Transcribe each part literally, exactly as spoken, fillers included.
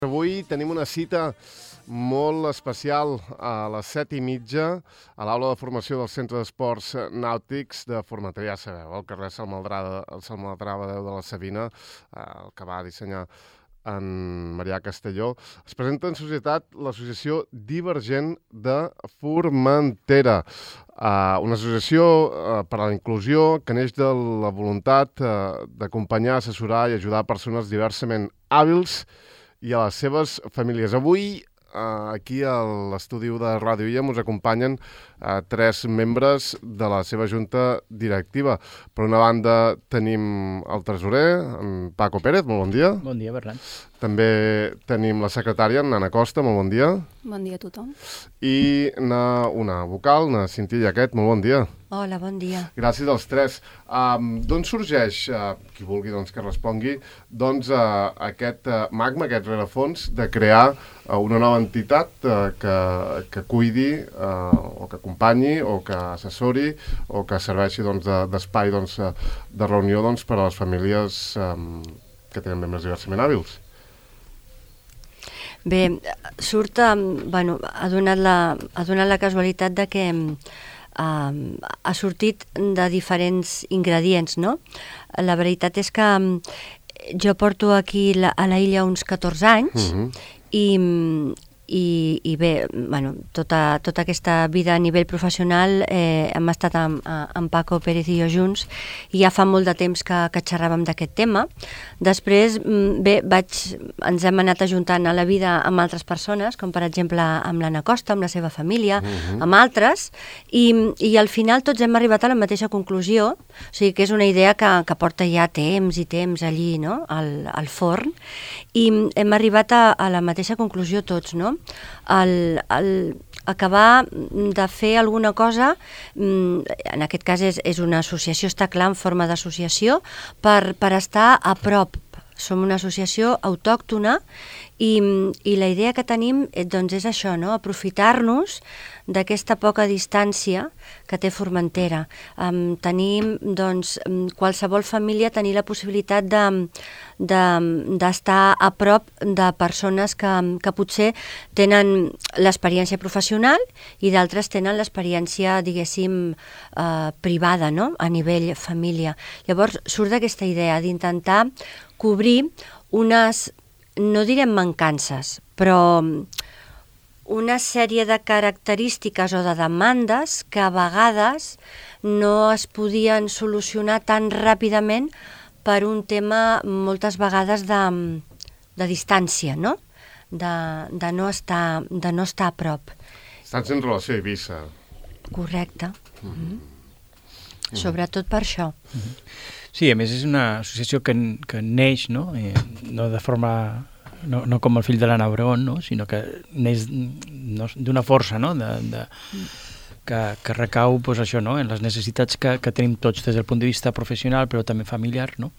Avui tenim una cita molt especial a les set i mitja a l'aula de formació del Centre d'Esports Nàutics de Formentera. Ja sabeu, al carrer Salmadrada, el Salmadrada de la Sabina, el que va dissenyar en Marià Castelló. Es presenta en societat l'Associació Divergent de Formentera, una associació per a la inclusió que neix de la voluntat d'acompanyar, assessorar i ajudar persones diversament hàbils i a les seves famílies. Avui, aquí a l'estudi de Ràdio Illa, ens acompanyen tres membres de la seva junta directiva. Per una banda, tenim el tresorer, en Paco Pérez, molt bon dia. Bon dia, Bernat. També tenim la secretària, en Anna Costa, molt bon dia. Bon dia a tothom. I una vocal, na Cintia Jaquet, molt bon dia. Hola, bon dia. Gràcies als tres. Um, D'on sorgeix, uh, qui vulgui doncs, que respongui, doncs, uh, aquest uh, magma, aquest rerefons de crear uh, una nova entitat uh, que, que cuidi uh, o que acompanyi o que assessori o que serveixi doncs, d'espai doncs, de reunió doncs, per a les famílies um, que tenen membres diversament hàbils? Bé, surt, bueno, ha donat la, ha donat la casualitat de que uh, ha sortit de diferents ingredients, no? La veritat és que jo porto aquí la, a la illa uns catorze anys uh-huh. i, i, i bé, bueno, tota, tota aquesta vida a nivell professional eh, hem estat amb, amb Paco Pérez i jo junts i ja fa molt de temps que, que xerràvem d'aquest tema. Després, bé, vaig, ens hem anat ajuntant a la vida amb altres persones, com per exemple amb l'Anna Costa, amb la seva família, uh-huh. amb altres, i, i al final tots hem arribat a la mateixa conclusió, o sigui que és una idea que, que porta ja temps i temps allí, no?, al, al forn, i hem arribat a, a la mateixa conclusió tots, no?, el, el acabar de fer alguna cosa, en aquest cas és, és una associació, està clar, en forma d'associació, per, per estar a prop. Som una associació autòctona i, i la idea que tenim doncs, és això, no? Aprofitar-nos d'aquesta poca distància que té Formentera. Um, tenim, doncs, qualsevol família tenir la possibilitat de, de, d'estar a prop de persones que, que potser tenen l'experiència professional i d'altres tenen l'experiència, diguéssim, uh, privada, no?, a nivell família. Llavors surt d'aquesta idea d'intentar cobrir unes, no direm mancances, però una sèrie de característiques o de demandes que a vegades no es podien solucionar tan ràpidament per un tema moltes vegades de, de distància, no? De, de, no estar, de no estar a prop. Estàs en relació a Eivissa. Correcte. Mm-hmm. Mm-hmm. Sobretot per això. Mm-hmm. Sí, a més és una associació que, que neix, no? Eh, no de forma, no, no com el fill de l'Anna Obregón, no? Sinó que neix no, d'una força, no? De, de, que, que recau pues, això, no? En les necessitats que, que tenim tots des del punt de vista professional però també familiar, no?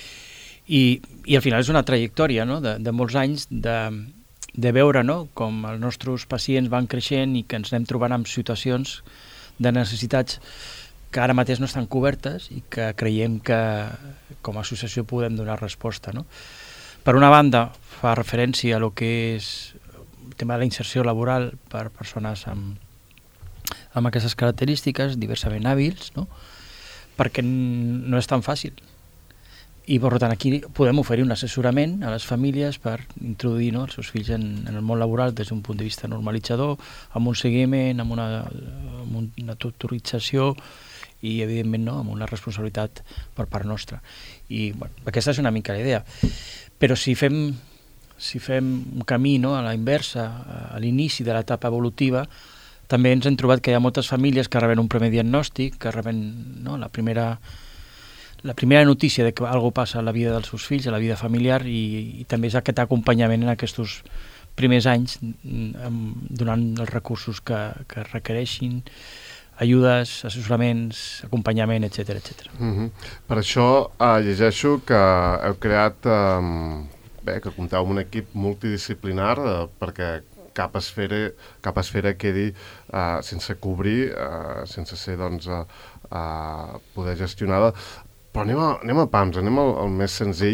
I, i al final és una trajectòria, no? de, de molts anys de, de veure, no? Com els nostres pacients van creixent i que ens anem trobant en situacions de necessitats que ara mateix no estan cobertes i que creiem que com a associació podem donar resposta, no? Per una banda, fa referència a lo que és el tema de la inserció laboral per persones amb, amb aquestes característiques, diversament hàbils, no? Perquè no és tan fàcil. I, per tant, aquí podem oferir un assessorament a les famílies per introduir, no, els seus fills en, en el món laboral des d'un punt de vista normalitzador, amb un seguiment, amb una, amb una tutorització i, evidentment, no, amb una responsabilitat per part nostra. I bueno, aquesta és una mica la idea. Però si fem, si fem un camí, no, a la inversa, a l'inici de l'etapa evolutiva, també ens hem trobat que hi ha moltes famílies que reben un primer diagnòstic, que reben, no, la primera... la primera notícia de que alguna cosa passa a la vida dels seus fills, a la vida familiar, i, i també és aquest acompanyament en aquests primers anys donant els recursos que, que requereixin, ajudes, assessoraments, acompanyament, etcètera, etcètera. Mm-hmm. Per això eh, llegeixo que heu creat, eh, bé, que compteu amb un equip multidisciplinar eh, perquè cap esfera, cap esfera quedi eh, sense cobrir, eh, sense ser, doncs, eh, eh, poder gestionada. Però anem a, anem a pams, anem al, al més senzill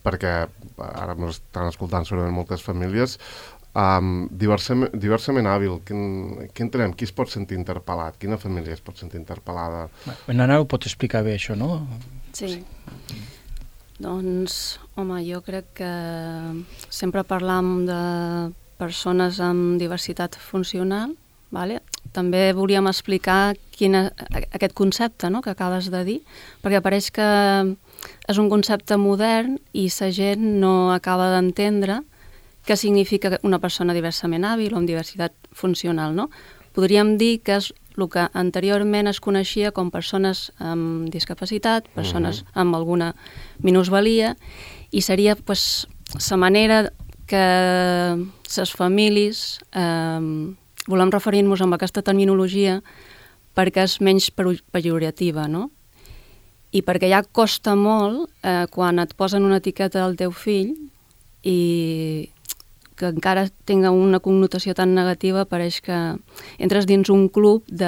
perquè ara ens estan escoltant segurament moltes famílies, um, diversament, diversament hàbil, què, què entenem? Qui es pot sentir interpel·lat? Quina família es pot sentir interpel·lada? En Anna ho pot explicar bé, això, no? Sí. Doncs, home, jo crec que sempre parlam de persones amb diversitat funcional, vale? També volíem explicar quina, aquest concepte, no?, que acabes de dir, perquè pareix que és un concepte modern i la gent no acaba d'entendre què significa una persona diversament hàbil o amb diversitat funcional, no? Podríem dir que és el que anteriorment es coneixia com persones amb discapacitat, persones uh-huh. amb alguna minusvalia, i seria pues, la manera que les famílies eh, volem referir-nos amb aquesta terminologia perquè és menys pejorativa, no? I perquè ja costa molt eh, quan et posen una etiqueta del teu fill i que encara tinga una connotació tan negativa, pareix que entres dins un club de...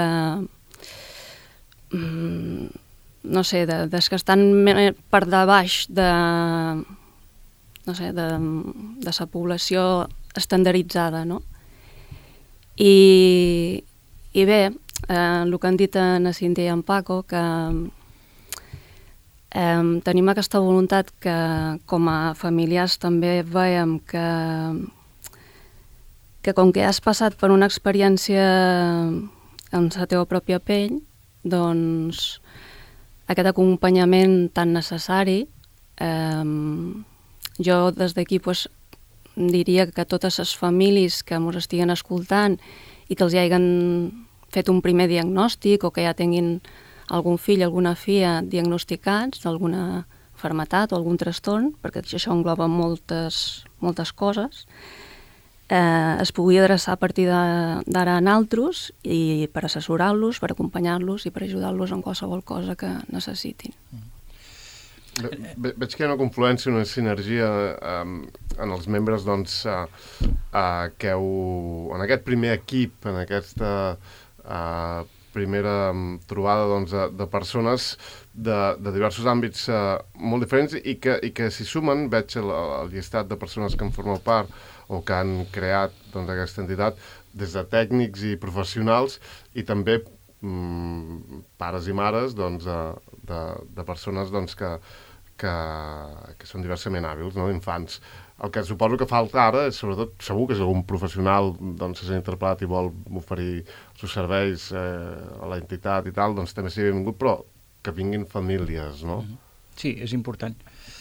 no sé, de, des que estan per debaix de... no sé, de, de la població estandarditzada, no? I, i bé, eh, el que han dit en Cíntia i en Paco, que eh, tenim aquesta voluntat que com a familiars també veiem que, que com que has passat per una experiència en la teva pròpia pell, doncs aquest acompanyament tan necessari, eh, jo des d'aquí pues, diria que totes les famílies que ens estiguen escoltant i que els hi hagin fet un primer diagnòstic o que ja tinguin algun fill, alguna filla diagnosticats d'alguna malaltia o algun trastorn, perquè això engloba moltes, moltes coses, eh, es pugui adreçar a partir d'ara a naltros i per assessorar-los, per acompanyar-los i per ajudar-los en qualsevol cosa que necessitin. Ve, ve, veig que hi ha una confluència, una sinergia um, en els membres doncs, uh, uh, que heu, en aquest primer equip, en aquesta uh, primera um, trobada doncs, de, de persones de, de diversos àmbits uh, molt diferents i que, i que s'hi sumen, veig el, el llistat de persones que en formen part o que han creat doncs, aquesta entitat, des de tècnics i professionals i també um, pares i mares doncs, de, de, de persones doncs, que Que, que són diversament hàbils, no? Infants. El que suposo que falta ara és, sobretot, segur que és algun professional doncs, s'ha interpel·lat i vol oferir els seus serveis eh, a la entitat i tal, doncs també sigui benvingut, però que vinguin famílies, no? Sí, és important.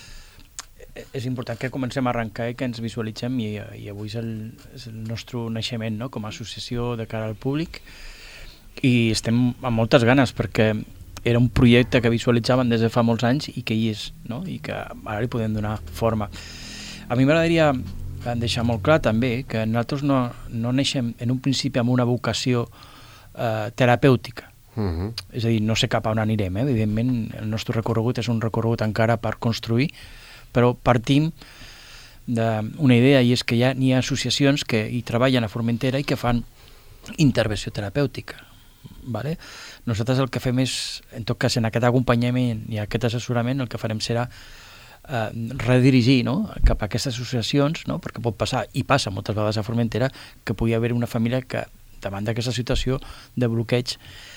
És important que comencem a arrencar i que ens visualitzem i, i avui és el, és el nostre naixement, no?, com a associació de cara al públic i estem amb moltes ganes perquè era un projecte que visualitzaven des de fa molts anys i que hi és, no? I que ara li podem donar forma. A mi m'agradaria deixar molt clar també que nosaltres no, no neixem en un principi amb una vocació eh, terapèutica. Uh-huh. És a dir, no sé cap a on anirem, eh? Evidentment el nostre recorregut és un recorregut encara per construir, però partim d'una idea i és que ja n'hi ha associacions que hi treballen a Formentera i que fan intervenció terapèutica. Vale? Nosaltres el que fem és, en tot cas en aquest acompanyament i aquest assessorament, el que farem serà eh, redirigir, no?, cap a aquestes associacions, no?, perquè pot passar, i passa moltes vegades a Formentera, que pugui haver una família que davant d'aquesta situació de bloqueig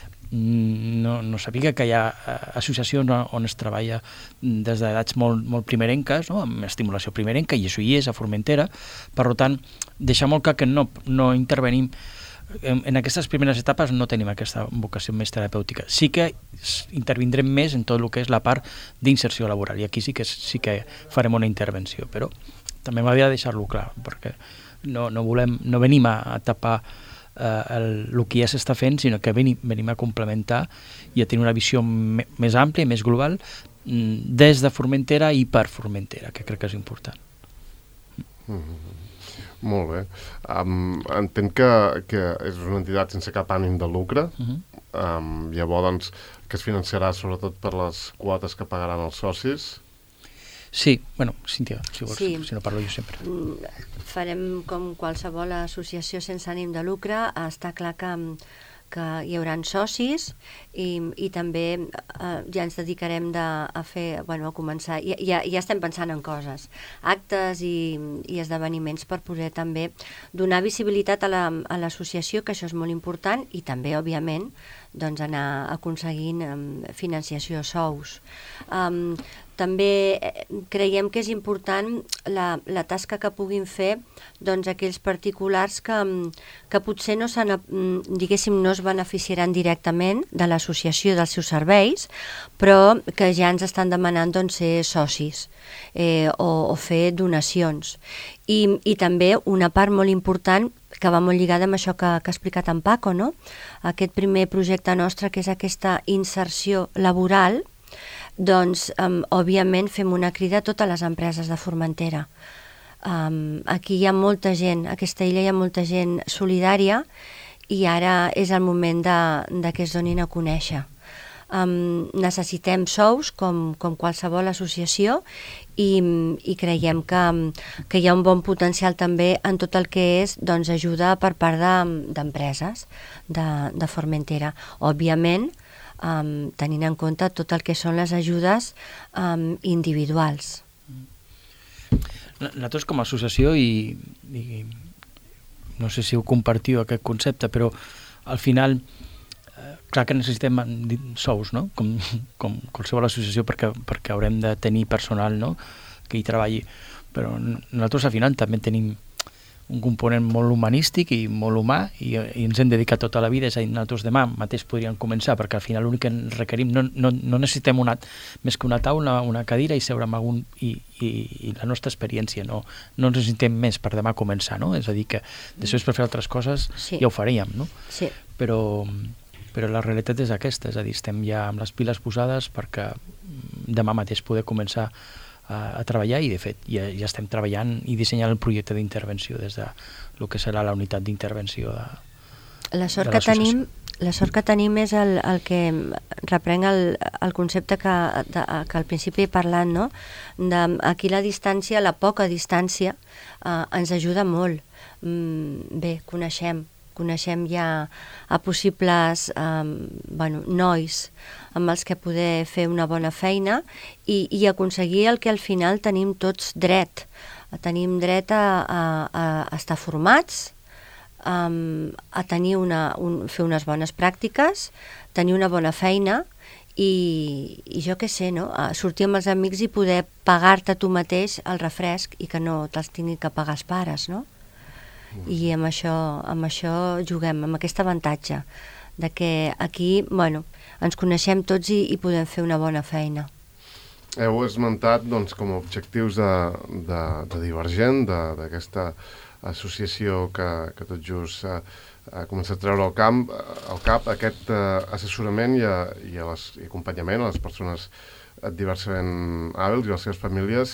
no, no sàpiga que hi ha associacions on es treballa des d'edats molt, molt primerenques, no?, amb estimulació primerenca, i això hi és a Formentera. Per tant, deixar molt clar que no, no intervenim En, en aquestes primeres etapes no tenim aquesta vocació més terapèutica. Sí que intervindrem més en tot el que és la part d'inserció laboral i aquí sí que, sí que farem una intervenció, però també m'havia de deixar-lo clar perquè no, no, volem, no venim a, a tapar eh, el, el que ja s'està fent, sinó que venim, venim a complementar i a tenir una visió me, més àmplia i més global des de Formentera i per Formentera, que crec que és important. Mm-hmm. Molt bé. Um, entenc que, que és una entitat sense cap ànim de lucre. Uh-huh. um, llavors, doncs, que es financiarà sobretot per les quotes que pagaran els socis. Sí, bueno, Cíntia, si vols, sí. Si no parlo jo sempre. Farem com qualsevol associació sense ànim de lucre. Està clar que que hi haurà socis i, i també eh, ja ens dedicarem de, a fer, bueno, a començar, ja, ja, ja estem pensant en coses, actes i, i esdeveniments per poder també donar visibilitat a la- a l'associació, que això és molt important, i també, òbviament, doncs anar aconseguint um, financiació, sous. Um, també eh, creiem que és important la, la tasca que puguin fer doncs, aquells particulars que, que potser no, se diguéssim, no es beneficiaran directament de l'associació dels seus serveis, però que ja ens estan demanant doncs, ser socis eh, o, o fer donacions. I, I també una part molt important que va molt lligada amb això que, que ha explicat en Paco, no? Aquest primer projecte nostre, que és aquesta inserció laboral, doncs, um, òbviament, fem una crida a totes les empreses de Formentera. Um, aquí hi ha molta gent, a aquesta illa hi ha molta gent solidària i ara és el moment de, de que es donin a conèixer. Um, necessitem sous, com, com qualsevol associació, i, i creiem que, que hi ha un bon potencial també en tot el que és doncs, ajuda per part d'empreses de, de Formentera. Òbviament, um, tenint en compte tot el que són les ajudes um, individuals. Nosaltres com a associació, i, i no sé si ho compartiu aquest concepte, però al final, eh, clar que necessitem sous, no? Com, com qualsevol associació, perquè, perquè haurem de tenir personal, no? Que hi treballi, però nosaltres al final també tenim un component molt humanístic i molt humà, i, i ens hem dedicat tota la vida, és a dir, nosaltres demà mateix podríem començar, perquè al final l'únic que requerim, no, no, no necessitem una, més que una taula, una cadira i seure amb algun, i, i, i la nostra experiència, no, no necessitem més per demà començar, no? És a dir, que després per fer altres coses Sí. ja ho faríem, no? Sí. Però, però la realitat és aquesta, és a dir, estem ja amb les piles posades perquè demà mateix poder començar a, a treballar, i de fet ja, ja estem treballant i dissenyant el projecte d'intervenció des de el que serà la unitat d'intervenció de, La sort de que l'associació. tenim, la sort que tenim és el, el que reprenc el, el concepte que, de, que al principi he parlat, no? De, aquí la distància, la poca distància, eh, ens ajuda molt. Mm, bé, coneixem, coneixem ja a possibles eh, bueno, nois amb els que poder fer una bona feina i, i aconseguir el que al final tenim tots dret. Tenim dret a, a, a estar formats, Um, a tenir una, un, fer unes bones pràctiques, tenir una bona feina i, i jo què sé, no? A sortir amb els amics i poder pagar-te tu mateix el refresc i que no te'ls tingui que pagar els pares, no? I amb això, amb això juguem, amb aquest avantatge de que aquí, bueno, ens coneixem tots i, i podem fer una bona feina. Heu esmentat doncs, com a objectius de, de, de Divergent, d'aquesta associació que, que tot just eh, ha començat a treure al, camp, al cap aquest eh, assessorament i, a, i, a les, i acompanyament a les persones diversament hàbils i a les seves famílies,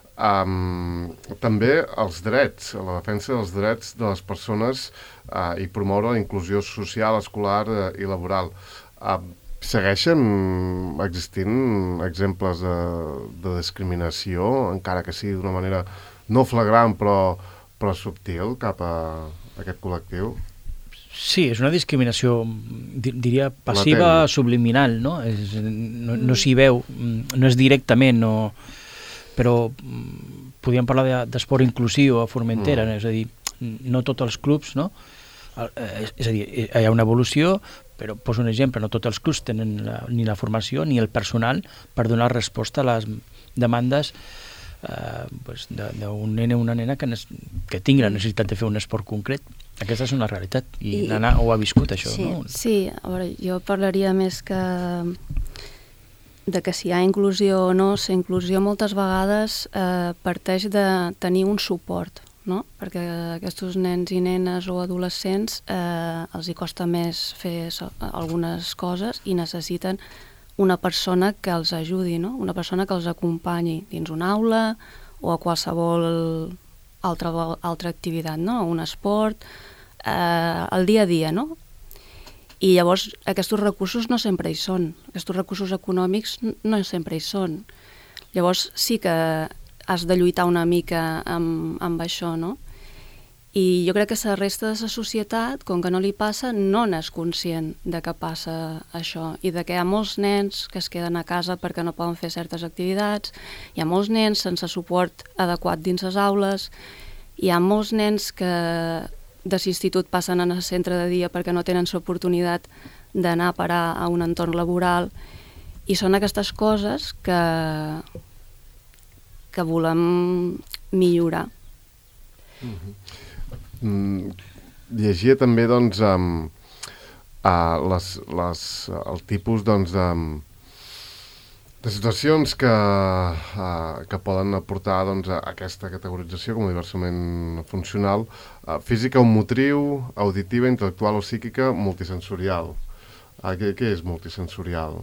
um, també els drets, la defensa dels drets de les persones uh, i promoure la inclusió social, escolar uh, i laboral. Uh, segueixen existint exemples de, de discriminació, encara que sigui d'una manera no flagrant però però subtil cap a aquest col·lectiu? Sí, és una discriminació, diria, passiva, Latent. subliminal, no? És, no no s'hi veu, no és directament, no, però podríem parlar d'esport inclusiu a Formentera, mm. no? És a dir, no tots els clubs, no? És a dir, hi ha una evolució, però poso un exemple, no tots els clubs tenen la, ni la formació ni el personal per donar resposta a les demandes Uh, pues d'un nen o una nena que, que tingui la necessitat de fer un esport concret. Aquesta és una realitat i, I l'Anna ho ha viscut, això, sí. no? Sí, a veure, jo parlaria més que de que si hi ha inclusió o no. La inclusió moltes vegades eh, parteix de tenir un suport, no? Perquè aquests nens i nenes o adolescents eh, els hi costa més fer algunes coses i necessiten una persona que els ajudi, no? Una persona que els acompanyi dins una aula o a qualsevol altra, altra activitat, no? Un esport, eh, el dia a dia, no? I llavors aquests recursos no sempre hi són, aquests recursos econòmics no sempre hi són. Llavors sí que has de lluitar una mica amb, amb això, no? I jo crec que la resta de la societat, com que no li passa, no n'és conscient de que passa això i de que hi ha molts nens que es queden a casa perquè no poden fer certes activitats, hi ha molts nens sense suport adequat dins les aules, hi ha molts nens que de l'institut passen al centre de dia perquè no tenen l'oportunitat d'anar a parar a un entorn laboral, i són aquestes coses que, que volem millorar. Mm-hmm. Mm, llegia també doncs, um, uh, les, les, el tipus doncs, de, de situacions que, uh, que poden aportar doncs, a aquesta categorització com a diversament funcional, uh, física o motriu, auditiva, intel·lectual o psíquica, multisensorial. Uh, què, què és multisensorial?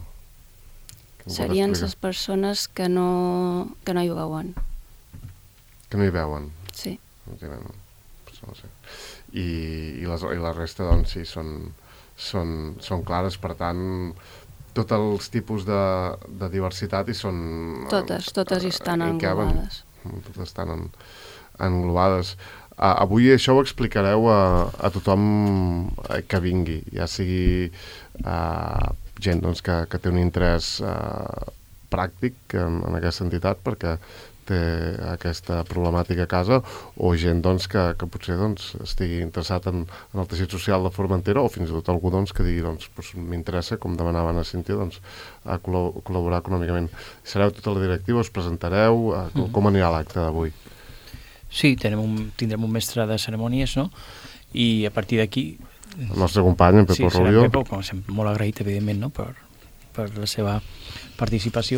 Serien les persones que no, que no hi veuen. Que no hi veuen? Sí. No hi veuen. No sé. I, i, les, i la resta doncs sí, són, són, són clares, per tant tots els tipus de, de diversitat hi són... Totes, totes hi estan englobades. Totes estan en, englobades. Uh, avui això ho explicareu a, a tothom que vingui, ja sigui uh, gent doncs, que, que té un interès uh, pràctic en, en aquesta entitat, perquè té aquesta problemàtica a casa, o gent doncs, que, que potser doncs, estigui interessat en, en el teixit social de Formentera, o fins i tot algú doncs, que digui doncs, doncs, m'interessa, com demanaven a Cíntia, doncs, a col·la- col·laborar econòmicament. Sereu tota la directiva, us presentareu, a, com, com anirà l'acte d'avui? Sí, tenim un, tindrem un mestre de cerimònies, no? I a partir d'aquí... El nostre company, en Pepo sí, Rubio. Sí, Pepo, com sempre, molt agraït, evidentment, no? per, per la seva participació.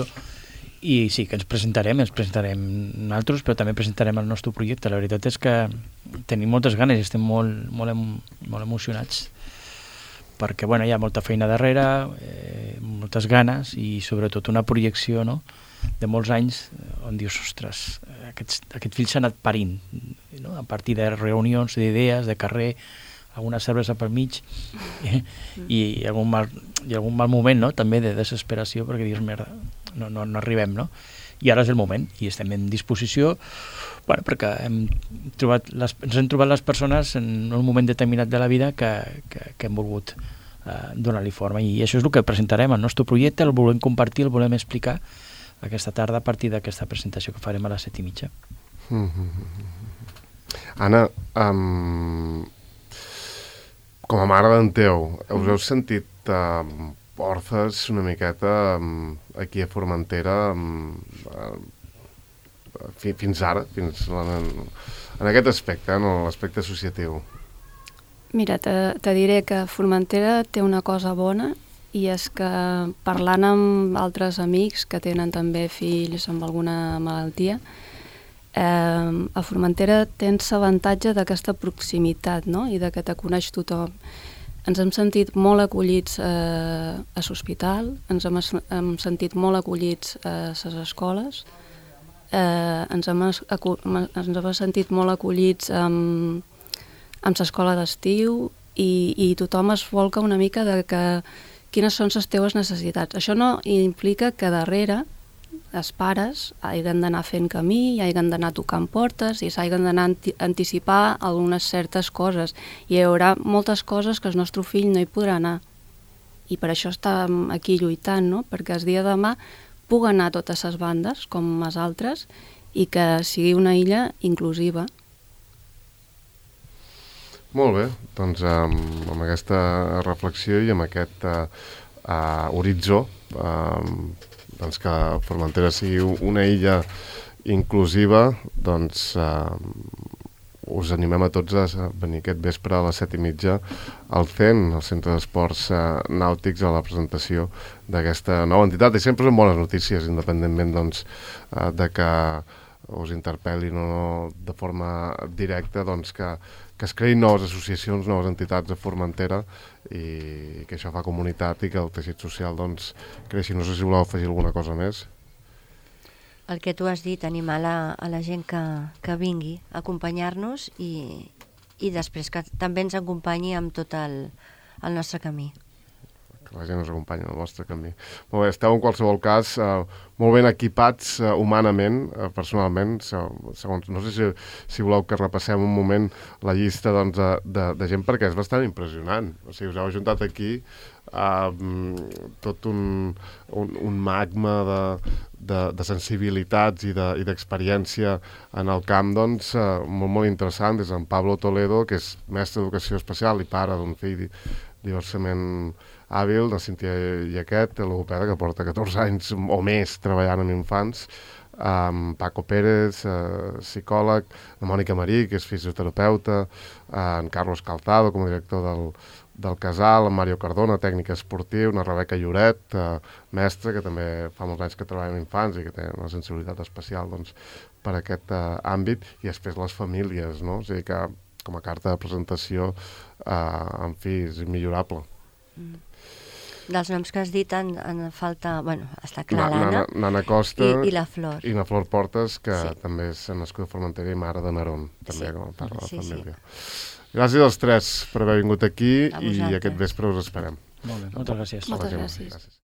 I sí, que ens presentarem, ens presentarem nosaltres, però també presentarem el nostre projecte. La veritat és que tenim moltes ganes, estem molt, molt, em, molt emocionats, perquè bueno, hi ha molta feina darrere, eh, moltes ganes i sobretot una projecció, no?, de molts anys on dius, ostres, aquest, aquest fill s'ha anat parint, no?, a partir de reunions, d'idees, de carrer, alguna cervesa pel mig i, i, algun mal, i algun mal moment, no?, també de desesperació, perquè dius, merda, no, no, no arribem, no? I ara és el moment, i estem en disposició, bueno, perquè hem trobat les, ens hem trobat les persones en un moment determinat de la vida que, que, que hem volgut eh, donar-li forma, i això és el que presentarem, el nostre projecte, el volem compartir, el volem explicar aquesta tarda a partir d'aquesta presentació que farem a les set i mitja. Mm-hmm. Anna, um, com a mare d'en Teo, us heu sentit um, orfes una miqueta um, aquí a Formentera um, uh, fi, fins ara, fins en, en aquest aspecte, en l'aspecte associatiu? Mira, te, te diré que Formentera té una cosa bona, i és que parlant amb altres amics que tenen també fills amb alguna malaltia, eh, a Formentera tens l'avantatge d'aquesta proximitat, no?, i de que te coneix tothom. Ens hem sentit molt acollits eh, a l'hospital, ens hem, hem sentit molt acollits a les escoles, eh, ens, hem, ens hem sentit molt acollits amb, amb l'escola d'estiu, i, i tothom es volca una mica de que quines són les teves necessitats. Això no implica que darrere els pares hagin d'anar fent camí, hagin d'anar tocant portes i s'hagin d'anar a anticipar algunes certes coses. I hi haurà moltes coses que el nostre fill no hi podrà anar. I per això estem aquí lluitant, no?, perquè el dia de demà pugui anar a totes les bandes, com les altres, i que sigui una illa inclusiva. Molt bé, doncs amb, amb aquesta reflexió i amb aquest uh, uh, horitzó, uh, doncs que Formentera sigui una illa inclusiva, doncs uh, us animem a tots a venir aquest vespre a les set i mitja al C E N, al Centre d'Esports uh, Nàutics, a la presentació d'aquesta nova entitat. I sempre són bones notícies, independentment doncs, uh, de que us interpel·lin o no de forma directa, doncs que que es creïn noves associacions, noves entitats a Formentera, i que això fa comunitat i que el teixit social doncs, creixi. No sé si voleu afegir alguna cosa més. El que tu has dit, animar la, a la gent que, que vingui a acompanyar-nos i, i després que també ens acompanyi amb tot el, el nostre camí. que la gent us acompanyi en el vostre camí. Molt bé, esteu en qualsevol cas eh, molt ben equipats eh, humanament, eh, personalment, segons, no sé si, si voleu que repassem un moment la llista doncs, de, de, de gent, perquè és bastant impressionant. O sigui, us heu ajuntat aquí eh, tot un, un, un magma de, de, de sensibilitats i d'experiència de, en el camp, doncs, eh, molt, molt interessant. Des d'en Pablo Toledo, que és mestre d'educació especial i pare d'un fill diversament hàbil, de Cíntia Iaquet, logopeda, que porta catorze anys o més treballant amb infants, amb Paco Pérez, eh, psicòleg, la Mònica Marí, que és fisioterapeuta, eh, en Carlos Caltado, com a director del, del Casal, en Mario Cardona, tècnic esportiu, una Rebeca Lloret, eh, mestra, que també fa molts anys que treballa amb infants i que té una sensibilitat especial doncs, per aquest eh, àmbit, i després les famílies, no? O sigui que com a carta de presentació, eh, en fi, és immillorable. Mm. Dels noms que has dit en, en falta, bueno, està clar Na, l'Anna Nana, Nana Costa i, i la Flor. I la Flor Portes, que sí. també és nascuda a Formentera i mare de Narón, també, sí. com a part de la sí, família. Sí. Gràcies als tres per haver vingut aquí i aquest vespre us esperem. Molt bé, moltes gràcies. Moltes gràcies. gràcies.